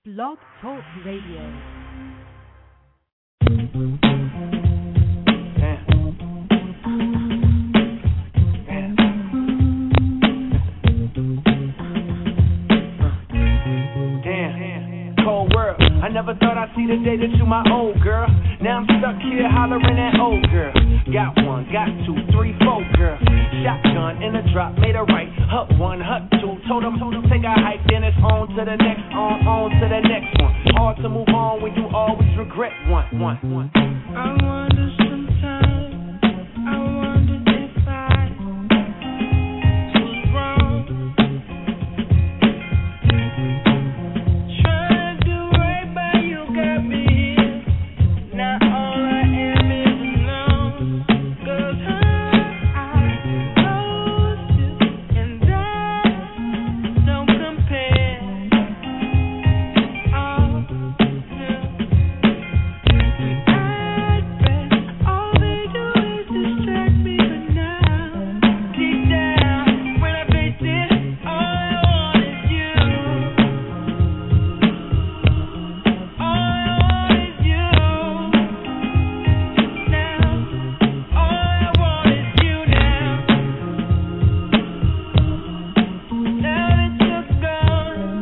Blog Talk Radio. I never thought I'd see the day that you my old girl. Now I'm stuck here hollering at old girl. Got one, got two, three, four, girl. Shotgun in a drop, made a right. Hut one, hut two. Told him take a hike, then it's on to the next, on to the next one. Hard to move on when you always regret one. I wonder sometimes, I wonder if I was wrong. Trying to do right by you got me here. Now all I am is alone. 'Cause I lost you and I don't compare. Oh, yeah. All they do is distract me, but now deep down, when I face it, all I want is you. All I want is you. Now, all I want is you now. Now that you're gone,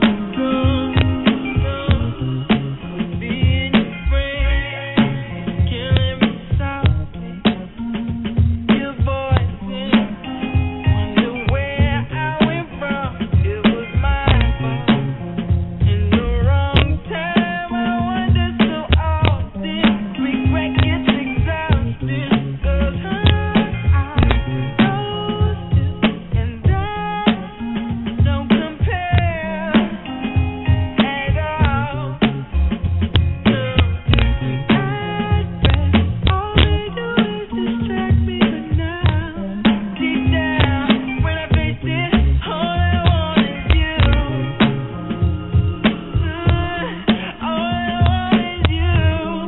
being your friend, killing me softly. Your voice wonder where I went from. It was my fault in the wrong time. I wonder so often. Regret gets exhausted. 'Cause I lost you and I don't compare at all. All they do is distract me, but now deep down, when I face it, all I want is you. All I want is you.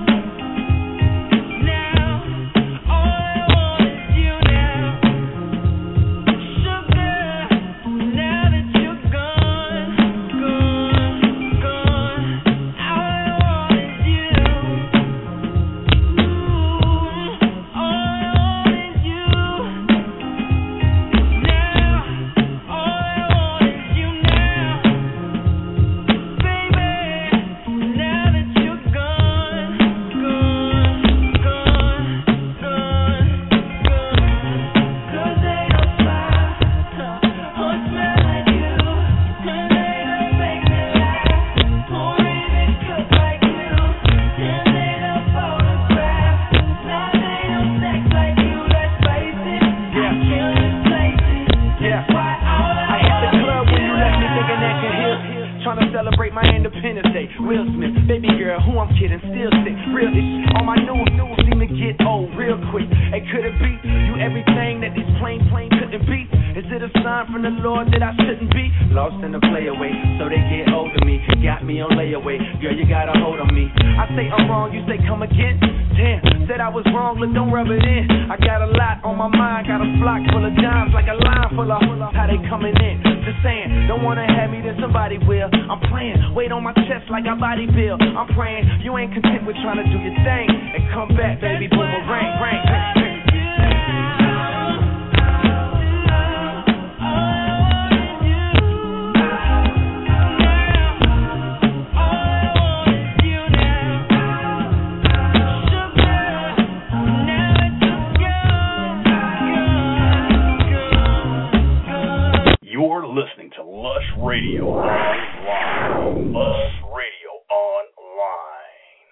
Now, all I want is you now. Sugar, now that you're gone, all I want is you. All I want is you. Now, all I want is you now. Baby, now that you're gone. 'Cause they don't smile or smell like you. And they don't make me laugh or even cook like you. And they don't photograph. Now they don't sex like you. Let's face it, I can't replace it. That's why all I hit the club when you left me thinking that could heal. Trying to celebrate my Independence Day. Will Smith, baby girl, who I'm kidding, still sick. Real ish. All my new seem to get old real quick. Hey, could it be you everything that these plain couldn't be? Is it a sign from the Lord that I shouldn't be lost in the playaway? So they get hold of me, got me on layaway. Girl, you got a hold on me. I say I'm wrong, you say come again. Damn, said I was wrong, look, don't rub it in. I got a lot on my mind, got a flock full of dimes, like a line full of how they coming in. Just saying, don't wanna have me, then somebody will. I'm playing, weight on my chest like a body bill. I'm praying, you ain't content with trying to do your thing. And come back, baby, boomerang, ring. You're listening to Lush Radio Online. Lush Radio Online.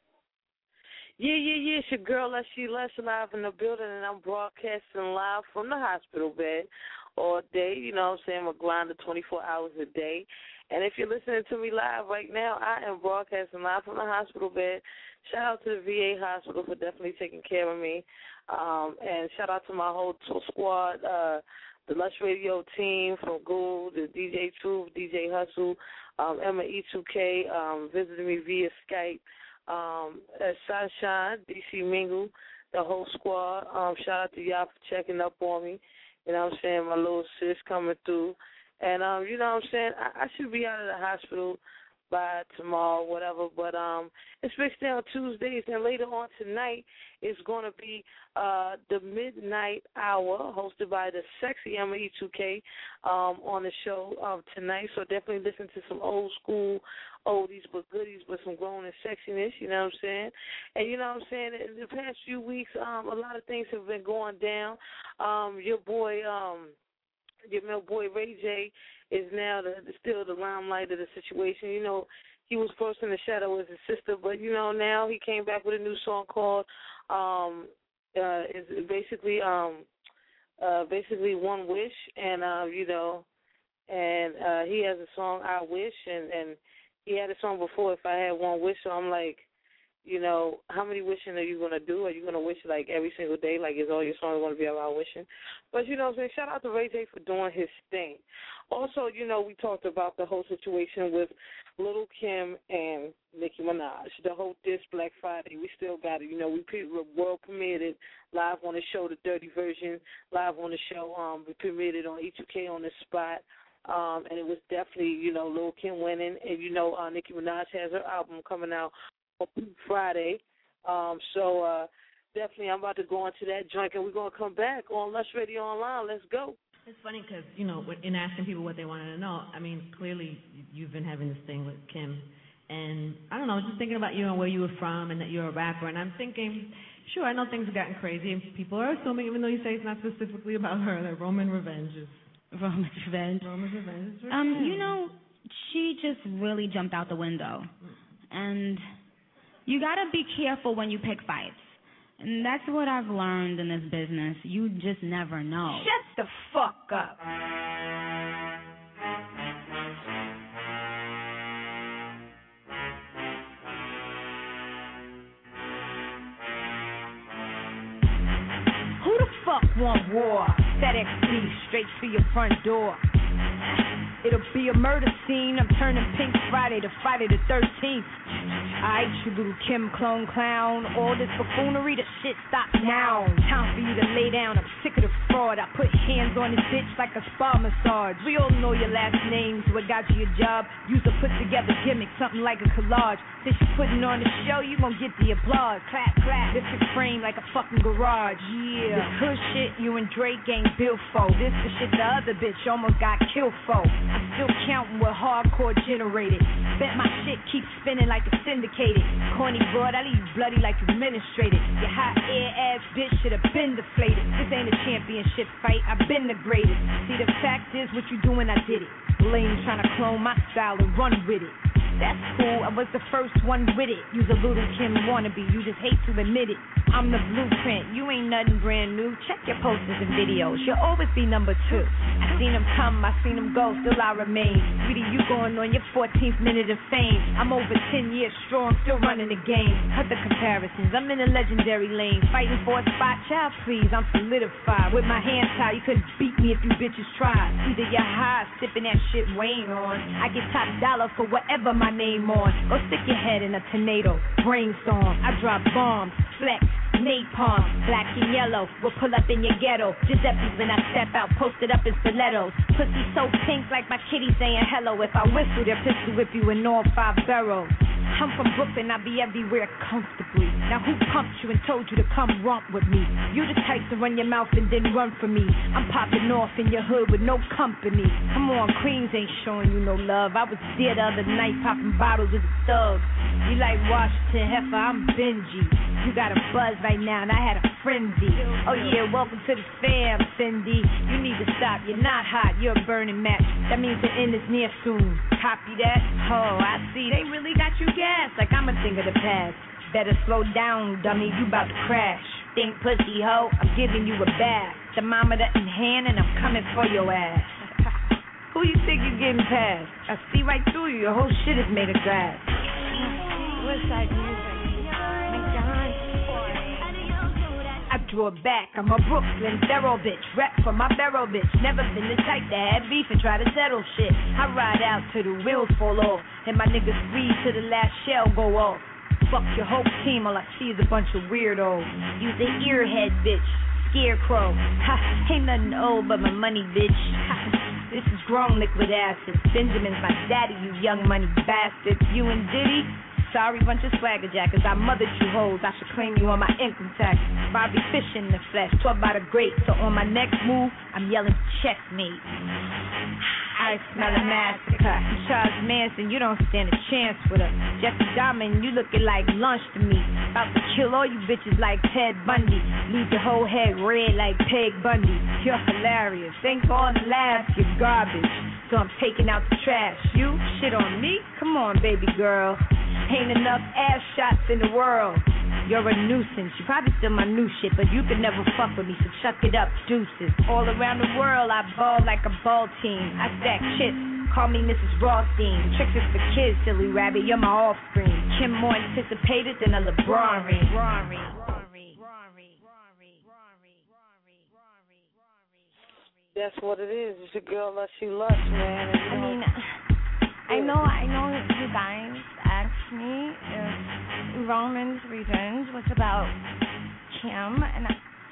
Yeah, it's your girl, Leslie Lush, live in the building, and I'm broadcasting live from the hospital bed all day. You know what I'm saying? We're grinding 24 hours a day. And if you're listening to me live right now, I am broadcasting live from the hospital bed. Shout out to the VA hospital for definitely taking care of me. And shout out to my whole squad, the Lush Radio team from Google, the DJ Truth, DJ Hustle, Emma E2K, visiting me via Skype, Sunshine, DC Mingle, the whole squad. Shout out to y'all for checking up on me. You know what I'm saying? My little sis coming through. And, you know what I'm saying? I should be out of the hospital by tomorrow, whatever. But it's mixed down Tuesdays, and later on tonight it's going to be the Midnight Hour, hosted by the sexy ME2K on the show tonight. So definitely listen to some old school oldies but goodies, but some grown and sexiness. You know what I'm saying? And you know what I'm saying? In the past few weeks, a lot of things have been going down. Your male boy Ray J is now still the limelight of the situation. You know, he was first in the shadow as his sister, but you know now he came back with a new song called is basically One Wish, and you know, and he has a song I Wish, and he had a song before If I Had One Wish. So I'm like, you know, how many wishing are you going to do? Are you going to wish, like, every single day? Like, is all your songs going to be about wishing? But, you know what I'm saying, shout out to Ray J for doing his thing. Also, you know, we talked about the whole situation with Little Kim and Nicki Minaj. The whole Diss Black Friday, we still got it. You know, we world premiered it live on the show, the dirty version, live on the show. We premiered it on E2K on the spot. And it was definitely, you know, Lil' Kim winning. And, you know, Nicki Minaj has her album coming out Friday. So definitely I'm about to go into that joint, and we're going to come back on Lush Radio Online. Let's go. It's funny because, you know, in asking people what they wanted to know, I mean, clearly you've been having this thing with Kim. And, I don't know, just thinking about you and where you were from and that you're a rapper. And I'm thinking, sure, I know things have gotten crazy. And people are assuming, even though you say it's not specifically about her, that Roman's revenge is revenge. You know, she just really jumped out the window. And you got to be careful when you pick fights. And that's what I've learned in this business. You just never know. Shut the fuck up. Who the fuck want war? FedEx straight to your front door. It'll be a murder scene. I'm turning pink Friday to Friday the 13th. Alright, you little Kim clone clown. All this buffoonery, the shit stop now. Time for you to lay down. I'm sick of the fraud. I put hands on this bitch like a spa massage. We all know your last names. What got you your job? Use a put together gimmick, something like a collage. Since you putting on the show, you gon' get the applause. Clap, clap. Lift your frame like a fucking garage. Yeah. This hood shit you and Drake ain't built for. This the shit the other bitch almost got killed for. I'm still counting what hardcore generated. Bet my shit keeps spinning like it's syndicated. Corny broad, I leave you bloody like you administrated. Your hot air ass bitch should have been deflated. This ain't a championship fight, I've been the greatest. See, the fact is, what you doing, I did it. Lame trying to clone my style and run with it. That's cool, I was the first one with it. You's a little Kim wannabe, you just hate to admit it. I'm the blueprint, you ain't nothing brand new. Check your posters and videos, you'll always be number 2. I seen them come, I seen them go, still I remain. Sweetie, you going on your 14th minute of fame. I'm over 10 years strong, still running the game. Cut the comparisons, I'm in a legendary lane. Fighting for a spot, child please, I'm solidified. With my hands tied, you couldn't beat me if you bitches tried. Either you're high, sipping that shit Wayne on. I get top dollar for whatever my name on. Go stick your head in a tornado, brainstorm. I drop bombs, flex, napalm, black and yellow. We'll pull up in your ghetto. Giuseppe's when I step out, posted up in stilettos. Pussy so pink like my kitty saying hello. If I whistle, they'll pistol whip you in all 5 barrels. I'm from Brooklyn, I be everywhere comfortably. Now who pumped you and told you to come romp with me? You the type to run your mouth and then run for me. I'm popping off in your hood with no company. Come on, Queens ain't showing you no love. I was there the other night popping bottles with the thugs. You like Washington Heifer, I'm Benji. You got a buzz right now and I had a frenzy. Oh yeah, welcome to the fam, Cindy. You need to stop, you're not hot, you're a burning match. That means the end is near soon. Copy that? Oh, I see, they really got you gas like I'm a thing of the past. Better slow down, dummy, you about to crash. Think pussy hoe, I'm giving you a bath. Thermometer in hand and I'm coming for your ass. Who you think you getting past? I see right through you, your whole shit is made of glass. Westside music. I draw back, I'm a Brooklyn thorough bitch. Rap for my barrel bitch. Never been the type to have beef and try to settle shit. I ride out till the wheels fall off and my niggas freeze till the last shell go off. Fuck your whole team, all I see is a bunch of weirdos. Use the earhead bitch, scarecrow. Ha, ain't nothing old but my money bitch. Ha, This is grown liquid acid. Benjamin's my daddy, you young money bastard. You and Diddy? Sorry, bunch of swagger jackers. I mothered you hoes. I should claim you on my income tax. Bobby Fish in the flesh, taught by the great. So on my next move, I'm yelling checkmate. I smell a massacre. Charles Manson, you don't stand a chance with her. Jeffrey Dahmer, you looking like lunch to me. About to kill all you bitches like Ted Bundy. Leave your whole head red like Peg Bundy. You're hilarious. Thank all the laughs, you're garbage. So I'm taking out the trash. You shit on me? Come on, baby girl. Ain't enough ass shots in the world. You're a nuisance. You probably steal my new shit, but you can never fuck with me, so chuck it up, deuces. All around the world, I ball like a ball team. I stack chips. Call me Mrs. Rothstein. Tricks is for kids, silly rabbit. You're my offspring. Kim more anticipated than a LeBron ring. That's what it is. It's a girl that she loves, man. And, I mean, I know you guys asked me if Roman's Revenge was about Kim, and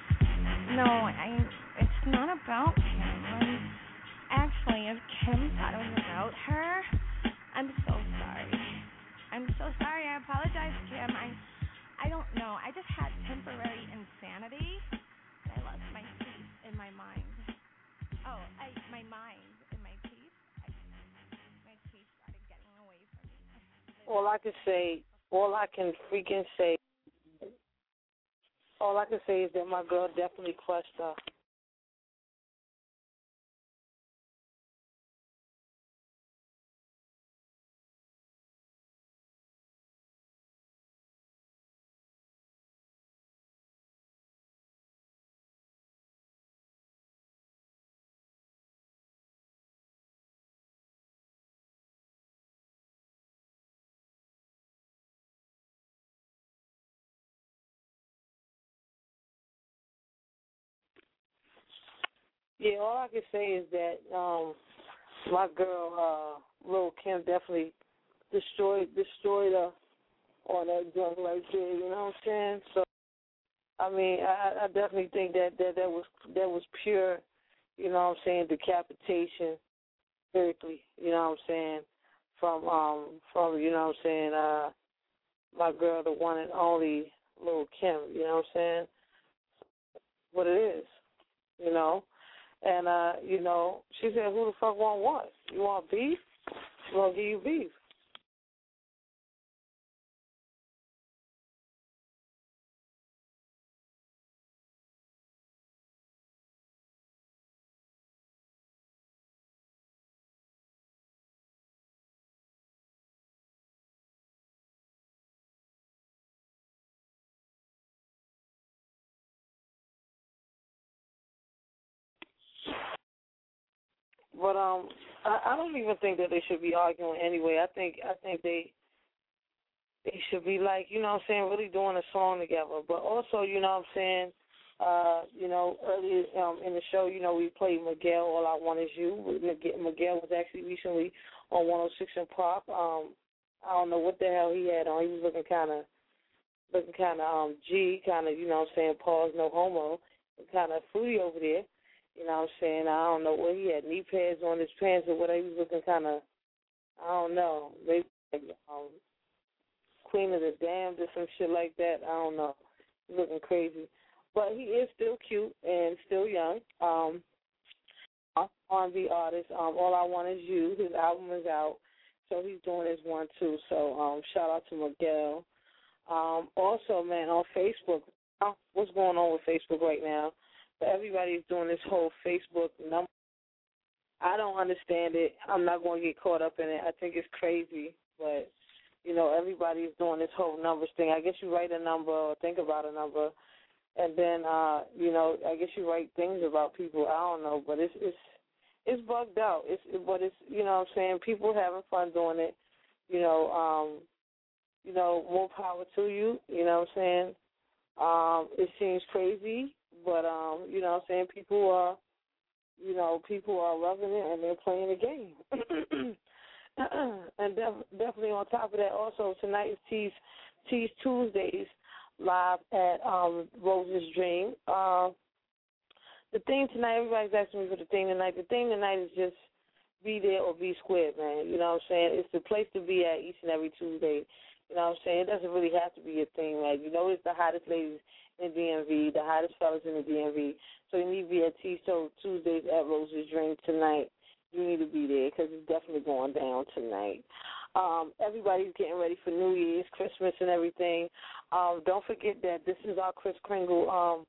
it's not about Kim. Actually, if Kim thought it was about her, I'm so sorry. I apologize, Kim. I don't know. I just had temporary insanity. I lost my peace in my mind. My mind and my peace. My peace started getting away from me. all I can say is that my girl definitely crushed her. Yeah, all I can say is that my girl, Lil' Kim, definitely destroyed her on that junk right there. You know what I'm saying? So, I mean, I definitely think that was pure. You know what I'm saying? Decapitation, lyrically. You know what I'm saying? From you know what I'm saying? My girl, the one and only Lil' Kim. You know what I'm saying? What it is, you know. And, you know, she said, who the fuck want what? You want beef? She's going to give you beef. But I don't even think that they should be arguing anyway. I think they should be, like, you know what I'm saying, really doing a song together. But also, you know what I'm saying, you know, earlier in the show, you know, we played Miguel, All I Want Is You. Miguel was actually recently on 106 and Pop. I don't know what the hell he had on. He was looking kind of G, kind of, you know what I'm saying, pause, no homo, kind of fruity over there. You know what I'm saying? I don't know what he had, knee pads on his pants or whatever. He was looking kind of, I don't know, maybe like Queen of the Damned or some shit like that. I don't know. He's looking crazy. But he is still cute and still young. R&B artist. All I Want Is You. His album is out. So he's doing his one, too. So shout out to Miguel. Also, man, on Facebook, what's going on with Facebook right now? Everybody's doing this whole Facebook number. I don't understand it. I'm not going to get caught up in it. I think it's crazy. But, you know, everybody's doing this whole numbers thing. I guess you write a number or think about a number, and then, you know, I guess you write things about people. I don't know, but it's bugged out. But it's, you know what I'm saying, people having fun doing it. You know, more power to you. You know what I'm saying? It seems crazy. But, you know what I'm saying, people are loving it and they're playing the game. And definitely on top of that, also, tonight is Tease Tuesdays live at Rose's Dream. the theme tonight, everybody's asking me for the theme tonight. The theme tonight is just be there or be squared, man. You know what I'm saying? It's the place to be at each and every Tuesday. You know what I'm saying? It doesn't really have to be a thing. Like, you know, it's the hottest ladies in the DMV, the hottest fellas in the DMV. So you need to be at Tuesdays at Rose's Dream tonight. You need to be there because it's definitely going down tonight. Everybody's getting ready for New Year's, Christmas, and everything. Don't forget that this is our Kris Kringle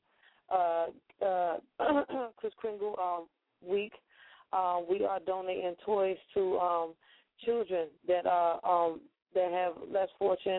Kris Kringle week. We are donating toys to children that are that have less fortune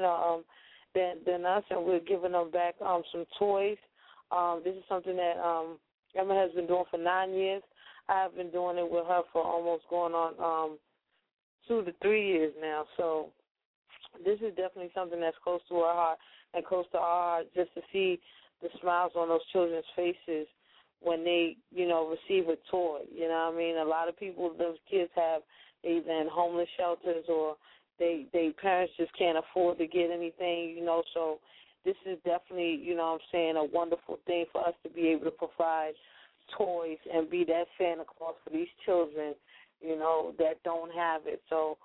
than us, and we're giving them back some toys. This is something that Emma has been doing for 9 years. I have been doing it with her for almost going on 2 to 3 years now. So this is definitely something that's close to our heart and close to our heart, just to see the smiles on those children's faces when they, you know, receive a toy. You know what I mean? A lot of people, those kids have either in homeless shelters or they parents just can't afford to get anything, you know. So this is definitely, you know what I'm saying, a wonderful thing for us to be able to provide toys and be that Santa Claus for these children, you know, that don't have it. So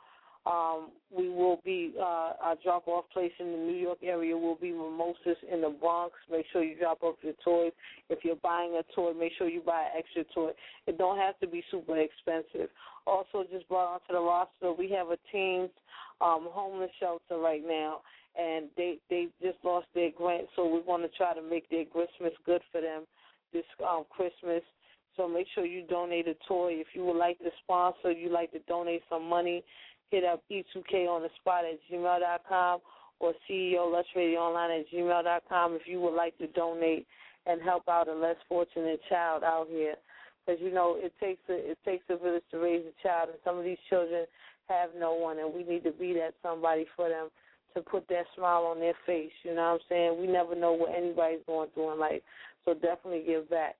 we will be, our drop-off place in the New York area will be Mimosas in the Bronx. Make sure you drop off your toys. If you're buying a toy, make sure you buy an extra toy. It don't have to be super expensive. Also, just brought onto the roster, we have a team's homeless shelter right now, and they just lost their grant, so we want to try to make their Christmas good for them this Christmas. So make sure you donate a toy. If you would like to sponsor, you'd like to donate some money, hit up E2K on the spot at gmail.com or CEO Lush Radio Online at gmail.com if you would like to donate and help out a less fortunate child out here. Because, you know, it takes a village to raise a child, and some of these children have no one, and we need to be that somebody for them to put that smile on their face. You know what I'm saying? We never know what anybody's going through in life, so definitely give back.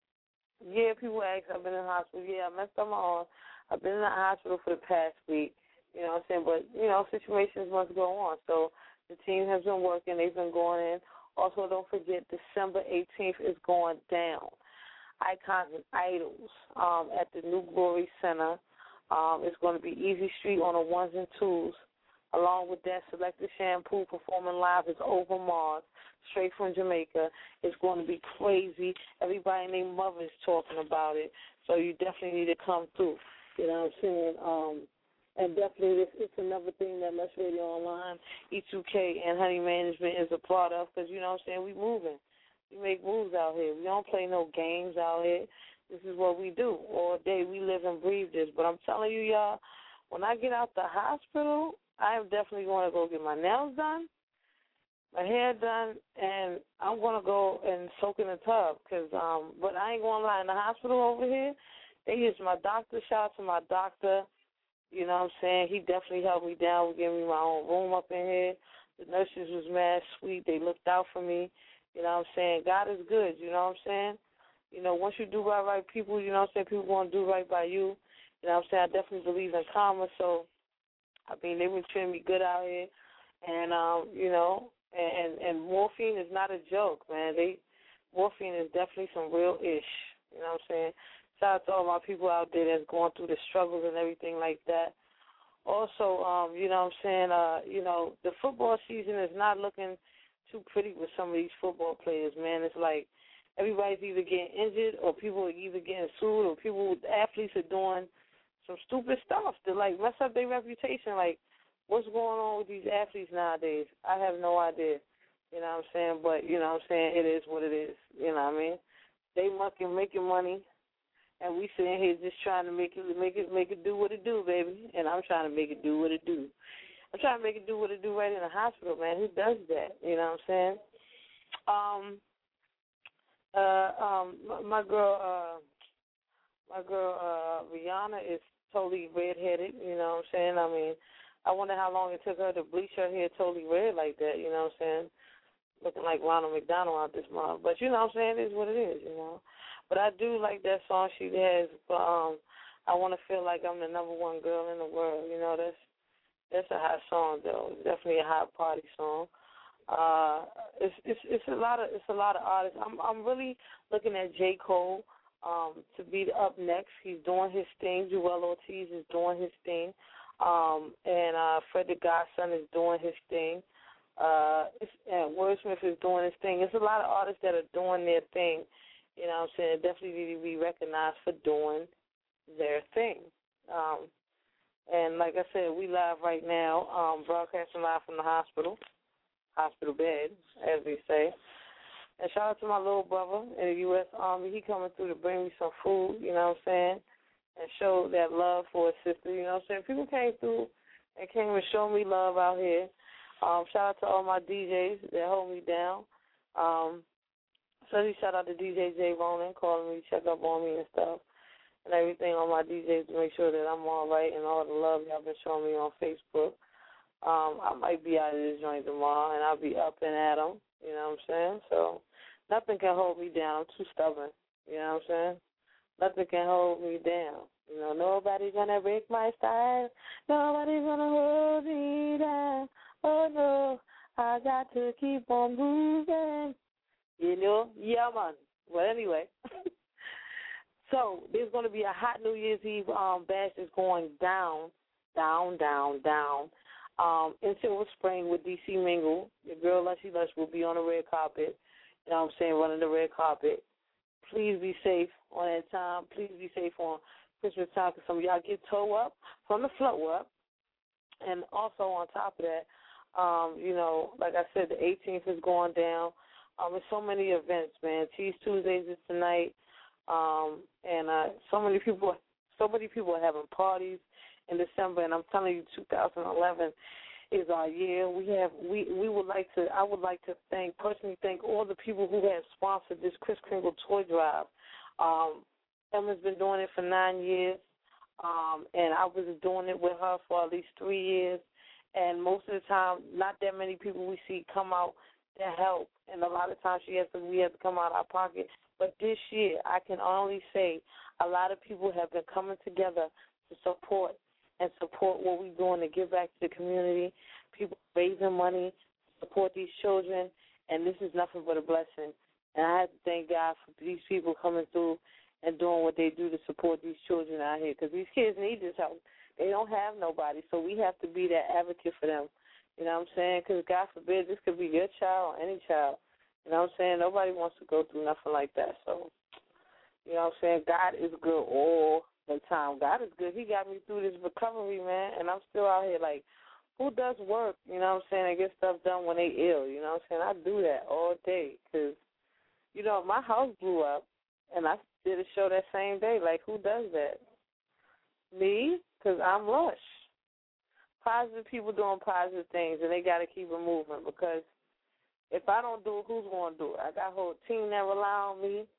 Yeah, people ask, I've been in the hospital. Yeah, I messed up my arm. I've been in the hospital for the past week. You know what I'm saying? But, you know, situations must go on. So the team has been working. They've been going in. Also, don't forget, December 18th is going down. Icons and Idols at the New Glory Center. It's going to be Easy Street on the ones and twos. Along with that, Selected Shampoo performing live is Over Mars, straight from Jamaica. It's going to be crazy. Everybody and their mother is talking about it. So you definitely need to come through. You know what I'm saying? And definitely it's another thing that Lush Radio Online, E2K, and Honey Management is a part of, because, you know what I'm saying, we moving. We make moves out here. We don't play no games out here. This is what we do. All day we live and breathe this. But I'm telling you, y'all, when I get out the hospital, I am definitely going to go get my nails done, my hair done, and I'm going to go and soak in the tub. But I ain't going to lie, in the hospital over here, they used my doctor. Shout out to my doctor. You know what I'm saying? He definitely helped me down, gave me my own room up in here. The nurses was mad sweet. They looked out for me. You know what I'm saying? God is good. You know what I'm saying? You know, once you do by right people, you know what I'm saying, people want to do right by you. You know what I'm saying? I definitely believe in karma. So, I mean, they've been treating me good out here. And, you know, and morphine is not a joke, man. Morphine is definitely some real ish. You know what I'm saying? Shout out to all my people out there that's going through the struggles and everything like that. Also, you know what I'm saying, you know, the football season is not looking too pretty with some of these football players, man. It's like everybody's either getting injured or people are either getting sued or athletes are doing some stupid stuff to, like, mess up their reputation. Like, what's going on with these athletes nowadays? I have no idea. You know what I'm saying? But, you know what I'm saying, it is what it is. You know what I mean? They making money. And we sitting here just trying to make it do what it do, baby. And I'm trying to make it do what it do. I'm trying to make it do what it do right in the hospital, man. Who does that? You know what I'm saying? My girl Rihanna is totally redheaded. You know what I'm saying? I mean, I wonder how long it took her to bleach her hair totally red like that. You know what I'm saying? Looking like Ronald McDonald out this month. But you know what I'm saying? It is what it is. You know. But I do like that song she has. I want to feel like I'm the number one girl in the world. You know, that's a hot song though. It's definitely a hot party song. It's a lot of artists. I'm really looking at J. Cole. to be up next. He's doing his thing. Joel Ortiz is doing his thing. And Fred the Godson is doing his thing. And Wordsmith is doing his thing. There's a lot of artists that are doing their thing. You know what I'm saying? Definitely need to be recognized for doing their thing. And like I said, we live right now, broadcasting live from the hospital bed, as they say. And shout out to my little brother in the U.S. Army. He coming through to bring me some food, you know what I'm saying, and show that love for his sister, you know what I'm saying. People came through and came and showed me love out here. Shout out to all my DJs that hold me down. Especially shout out to DJ J. Ronan calling me, check up on me and stuff, and everything on my DJs to make sure that I'm all right and all the love y'all been showing me on Facebook. I might be out of this joint tomorrow, and I'll be up and at 'em, you know what I'm saying? So nothing can hold me down. I'm too stubborn, you know what I'm saying? Nothing can hold me down. You know, nobody's going to break my style. Nobody's going to hold me down. Oh, no, I got to keep on moving. You know? Yeah, man. Well, anyway. So there's going to be a hot New Year's Eve bash that's going down in Silver Spring with DC Mingle. Your girl Lushy Lush will be on the red carpet. You know what I'm saying, running the red carpet. Please be safe on that time. Please be safe on Christmas time because some of y'all get toe up from the flow up. And also on top of that, you know, like I said, the 18th is going down. There's so many events, man. Tease Tuesdays is tonight. And so many people are having parties in December, and I'm telling you, 2011 is our year. I would like to personally thank all the people who have sponsored this Kris Kringle toy drive. Emma's been doing it for 9 years, and I was doing it with her for at least 3 years. And most of the time, not that many people we see come out to help, and a lot of times we have to come out of our pocket. But this year, I can only say a lot of people have been coming together to support what we're doing to give back to the community. People raising money to support these children, and this is nothing but a blessing. And I have to thank God for these people coming through and doing what they do to support these children out here, because these kids need this help. They don't have nobody, so we have to be that advocate for them. You know what I'm saying? Because God forbid, this could be your child or any child. You know what I'm saying? Nobody wants to go through nothing like that. So, you know what I'm saying? God is good all the time. God is good. He got me through this recovery, man, and I'm still out here like, who does work, you know what I'm saying, and get stuff done when they ill, you know what I'm saying? I do that all day because, you know, my house blew up, and I did a show that same day. Like, who does that? Me, because I'm lush. Positive people doing positive things, and they got to keep it moving, because if I don't do it, who's going to do it? I got a whole team that rely on me.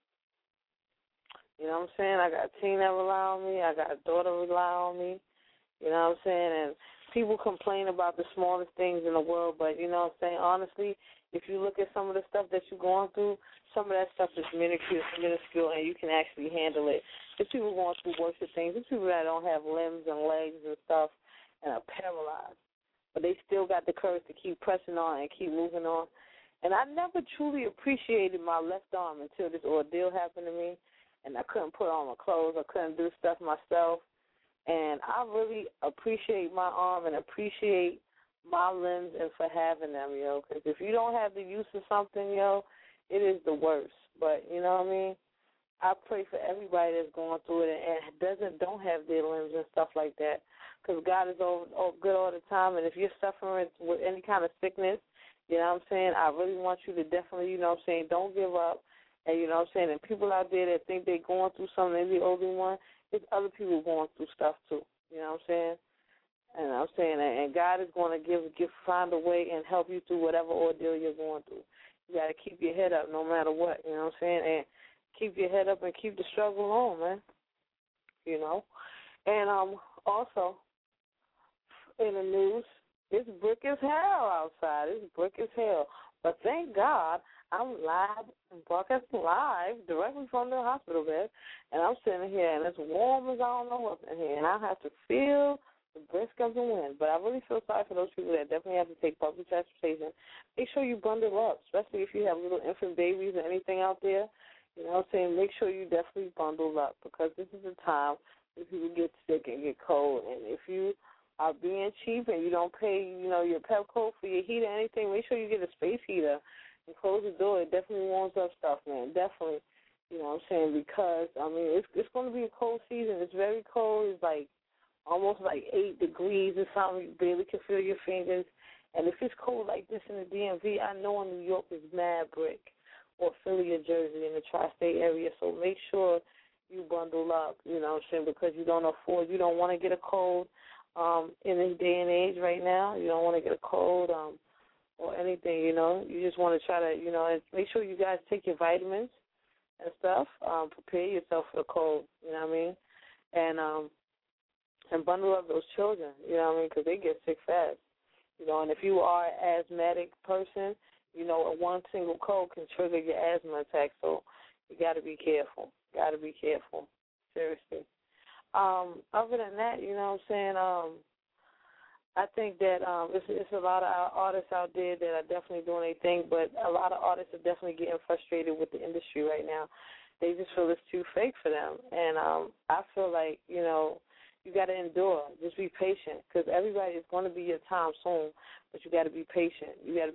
You know what I'm saying? I got a team that rely on me. I got a daughter rely on me. You know what I'm saying? And people complain about the smallest things in the world, but, you know what I'm saying, honestly, if you look at some of the stuff that you're going through, some of that stuff is minuscule, and you can actually handle it. There's people going through worse things. There's people that don't have limbs and legs and stuff and are paralyzed, but they still got the courage to keep pressing on and keep moving on. And I never truly appreciated my left arm until this ordeal happened to me, and I couldn't put on my clothes. I couldn't do stuff myself. And I really appreciate my arm and appreciate my limbs and for having them, yo. Because if you don't have the use of something, yo, it is the worst. But, you know what I mean? I pray for everybody that's going through it and don't have their limbs and stuff like that. Because God is good all the time. And if you're suffering with any kind of sickness, you know what I'm saying, I really want you to definitely, you know what I'm saying, don't give up. And, you know what I'm saying, and people out there that think they're going through something, they're the only one, there's other people going through stuff too. You know what I'm saying? And I'm saying, and God is going to find a way and help you through whatever ordeal you're going through. You got to keep your head up no matter what. You know what I'm saying? And keep your head up and keep the struggle on, man. You know? And also, in the news, it's brick as hell outside. It's brick as hell. But thank God I'm broadcasting live directly from the hospital bed, and I'm sitting here, and it's warm as I don't know what's in here, and I have to feel the brisk of the wind. But I really feel sorry for those people that definitely have to take public transportation. Make sure you bundle up, especially if you have little infant babies or anything out there. You know what I'm saying? Make sure you definitely bundle up because this is a time when people get sick and get cold. And if you are being cheap and you don't pay, your Pepco for your heater or anything, make sure you get a space heater and close the door. It definitely warms up stuff, man. Definitely. You know what I'm saying? Because, it's going to be a cold season. It's very cold. It's like almost like 8 degrees or something. You barely can feel your fingers. And if it's cold like this in the DMV, I know in New York it's mad brick, or Philly or Jersey in the tri-state area. So make sure you bundle up, you know what I'm saying, because you don't want to get a cold in this day and age right now. You don't want to get a cold or anything, You just want to try to, and make sure you guys take your vitamins and stuff. Prepare yourself for the cold, you know what I mean? And bundle up those children, you know what I mean, because they get sick fast. And if you are an asthmatic person, one single cold can trigger your asthma attack, so you got to be careful. Seriously. Other than that, you know what I'm saying, I think that it's a lot of our artists out there that are definitely doing their thing, but a lot of artists are definitely getting frustrated with the industry right now. They just feel it's too fake for them. And I feel like, you got to endure. Just be patient because everybody is going to be your time soon, but you got to be patient. You know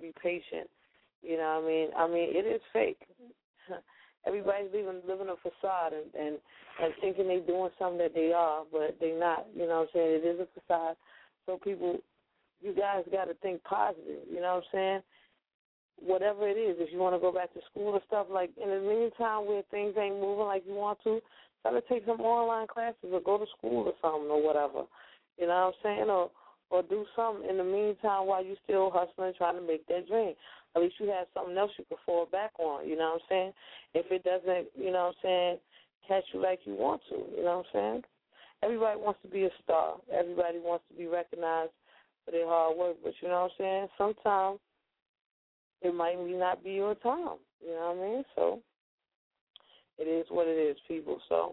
what I mean? It is fake. Everybody's living a facade and thinking they're doing something that they are, but they're not. You know what I'm saying? It is a facade. So people, you guys got to think positive. You know what I'm saying? Whatever it is, if you want to go back to school or stuff, like in the meantime where things ain't moving like you want to, try to take some online classes or go to school or something or whatever. You know what I'm saying? Or do something in the meantime while you still hustling, trying to make that dream. At least you have something else you can fall back on, you know what I'm saying? If it doesn't, you know what I'm saying, catch you like you want to, you know what I'm saying? Everybody wants to be a star. Everybody wants to be recognized for their hard work, but you know what I'm saying? Sometimes it might not be your time, you know what I mean? So it is what it is, people. So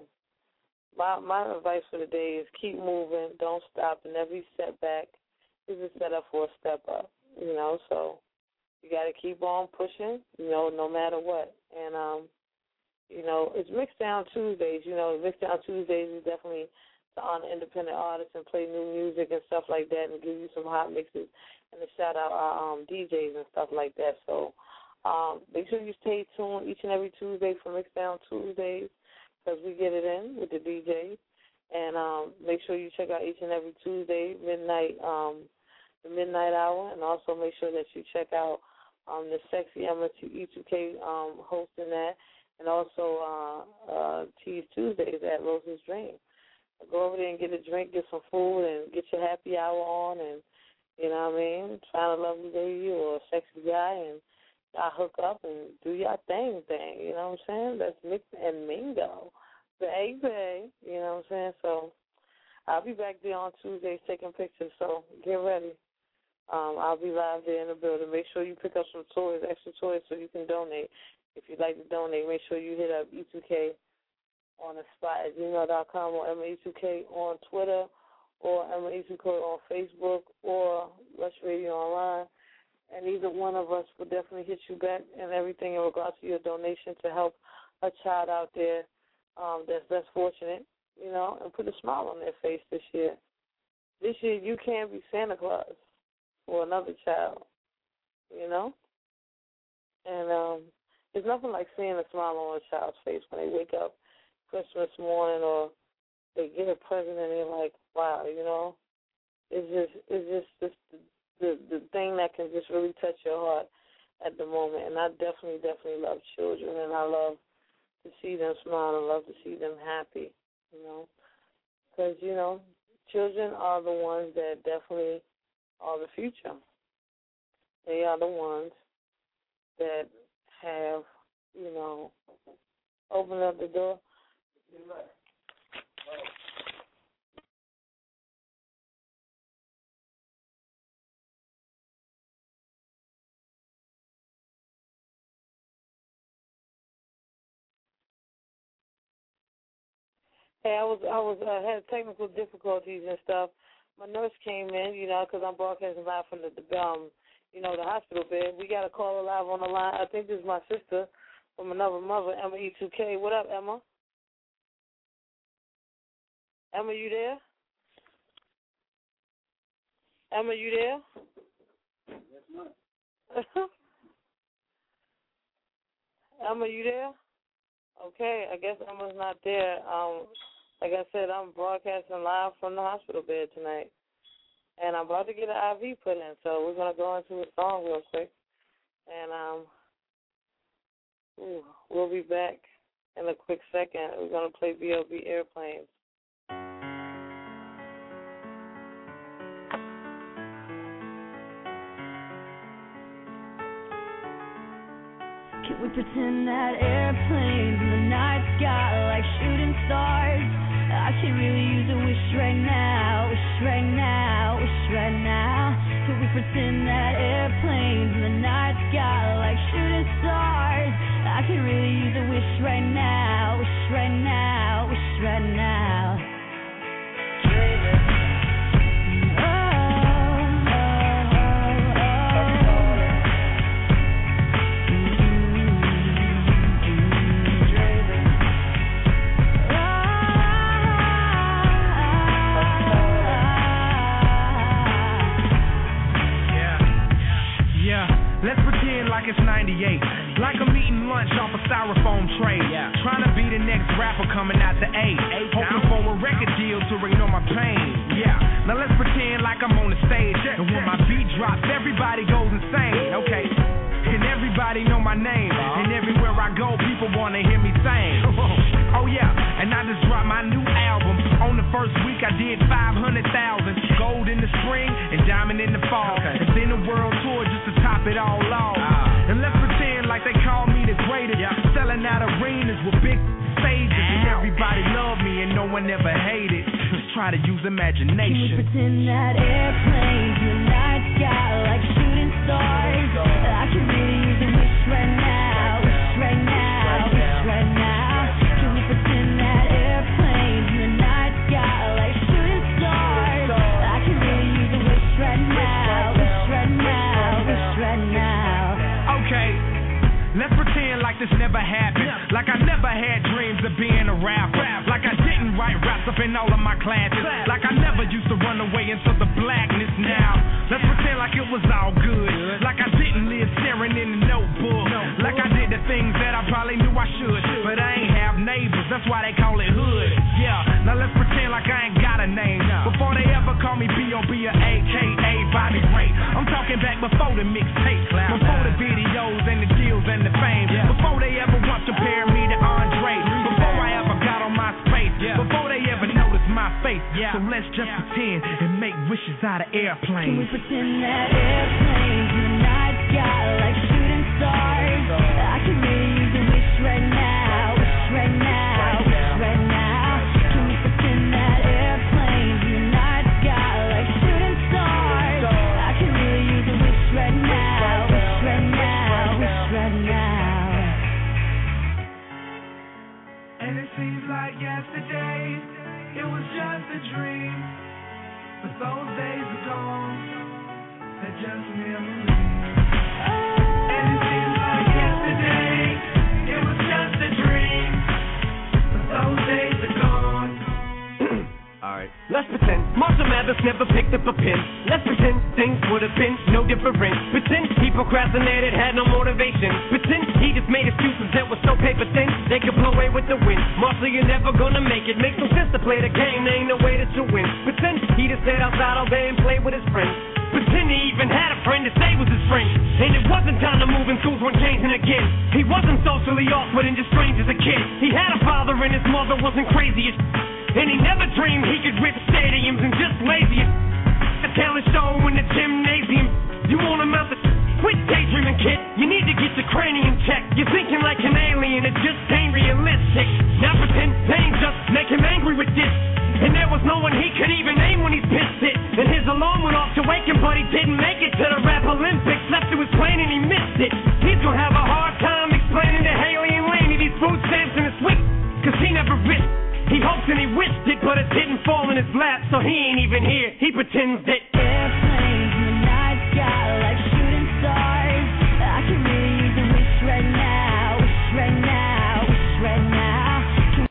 my advice for the day is keep moving, don't stop, and every setback is a setup for a step up, so you got to keep on pushing, no matter what. And, it's Mixdown Tuesdays. Mixdown Tuesdays is definitely to honor independent artists and play new music and stuff like that and give you some hot mixes and to shout out our DJs and stuff like that. So make sure you stay tuned each and every Tuesday for Mixdown Tuesdays because we get it in with the DJs. And make sure you check out each and every Tuesday, the midnight hour, and also make sure that you check out the Sexy Emma E2K hosting that, and also Tease Tuesdays at Rose's Dream. Go over there and get a drink, get some food, and get your happy hour on, and, find a lovely lady or a sexy guy, and y'all hook up and do your thing, you know what I'm saying? Let's mix and mingle. Baby, you know what I'm saying? So I'll be back there on Tuesdays taking pictures, so get ready. I'll be live there in the building. Make sure you pick up some toys, extra toys, so you can donate. If you'd like to donate, make sure you hit up E2K on the spot at gmail.com or ME2K on Twitter or ME2K on Facebook or Lush Radio Online. And either one of us will definitely hit you back and everything in regards to your donation to help a child out there that's less fortunate, and put a smile on their face this year. This year you can't be Santa Claus for another child, And there's nothing like seeing a smile on a child's face when they wake up Christmas morning or they get a present and they're like, wow, it's just the thing that can just really touch your heart at the moment. And I definitely love children, and I love to see them smile and love to see them happy, because, children are the ones that definitely are the future. They are the ones that have, opened up the door. Hey, I had technical difficulties and stuff. My nurse came in, because I'm broadcasting live from the hospital bed. We got a caller live on the line. I think this is my sister from another mother, Emma E2K. What up, Emma? Emma, you there? Emma, you there? Yes, ma'am. Emma, you there? Okay, I guess Emma's not there. Like I said, I'm broadcasting live from the hospital bed tonight. And I'm about to get an IV put in, so we're going to go into a song real quick. And we'll be back in a quick second. We're going to play B.O.B. Airplanes. Can we pretend that airplanes in the night sky like shooting stars? I could really use a wish right now, wish right now, wish right now. Can we pretend that airplanes in the night sky like shooting stars? I could really use a wish right now, wish right now, wish right now. Let's pretend like it's 98, like I'm eating lunch off a styrofoam tray, trying to be the next rapper coming out the A, hoping for a record deal to ignore my pain, Now let's pretend like I'm on the stage, and when my beat drops, everybody goes insane, okay, and everybody know my name, and everywhere I go, people want to hear me sing, oh yeah, and I just dropped my new album, on the first week I did 500,000, gold in the spring, and diamond in the fall, and then a world tour just to top it all off. And let's pretend like they call me the greatest, selling out arenas with big stages, and everybody love me and no one ever hated. Just try to use imagination. Can we pretend that airplanes in the night sky like shooting stars? I can really use a wish right now, wish right now, wish right now. Can we pretend that airplanes in the night sky like shooting stars? I can really use a wish right now, wish right now, wish right now. Okay, let's pretend like this never happened, like I never had dreams of being a rapper, like I didn't write raps up in all of my classes, like I never used to run away into the blackness now. Let's pretend like it was all good, like I didn't live staring in the notebook, like I did the things that I probably knew I should, but I ain't have neighbors, that's why they call it hood. Now let's pretend like I ain't got a name, before they ever call me B.O.B. or A.K.A. Bobby Ray. I'm talking back before the mixtape, before the videos and the deals and the fame, before they ever want to compare me to Andre, before I ever got on my space, before they ever noticed my face. So let's just pretend and make wishes out of airplanes. Can we pretend that airplanes in the night sky like shooting stars? I can really use a wish right now, wish right now, wish right now. Can we pretend that airplanes in the night sky like shooting stars? I can really use a wish right now, wish right now, wish right now. And it seems like yesterday, it was just a dream, but those days are gone, they're just memories. And it seems like yesterday, it was just a dream, but those days are gone. Alright, let's pretend Marshall Mathers never picked up a pen. Let's pretend things would have been no different. Pretend he procrastinated, had no motivation. Pretend he just made excuses that were so paper thin they could blow away with the wind. Marshall, you're never gonna make it. Makes no sense to play the game, there ain't no way that you win. Pretend he just stayed outside all day and played with his friends. Pretend he even had a friend to say was his friend. And it wasn't time to move and schools weren't changing again. He wasn't socially awkward and just strange as a kid. He had a father and his mother wasn't crazy as and he never dreamed he could rip stadiums and just lazy as a talent show in the gymnasium. You want him out the quit daydreaming, kid. You need to get your cranium checked. You're thinking like an alien, it just ain't realistic. Now pretend pain just make him angry with this. And there was no one he could even name when he's pissed it. And his alarm went off to wake him, but he didn't make it to the rap Olympics. Left to his plane and he missed it. He's gonna have a hard time explaining to Haley and Laney these food stamps in his week, cause he never risked. He hoped and he wished it, but it didn't fall in his lap, so he ain't even here. He pretends that